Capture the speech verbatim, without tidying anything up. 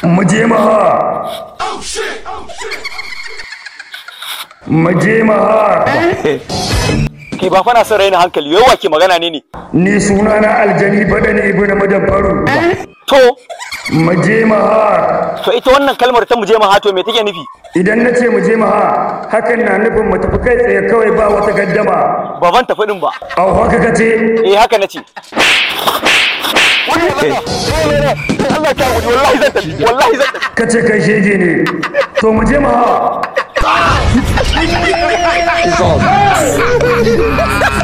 mu je maha mu je maha Ki ba fa na son raina hankali, yau wa ke magana ne ne? Ni suna na aljani bada ne ibn madabbaru. To, muje maha. To ita wannan kalmar ta muje maha to me take nufi? Idan na ce muje maha, hakan na nufin mu tafi kai tsaye kawai ba wata gaddama. Ba ban tafi din ba. Au haka kace? Eh haka nace. Allah ta gudu wallahi zan tafi, wallahi zan tafi. Kace kai shege ne. To muje maha.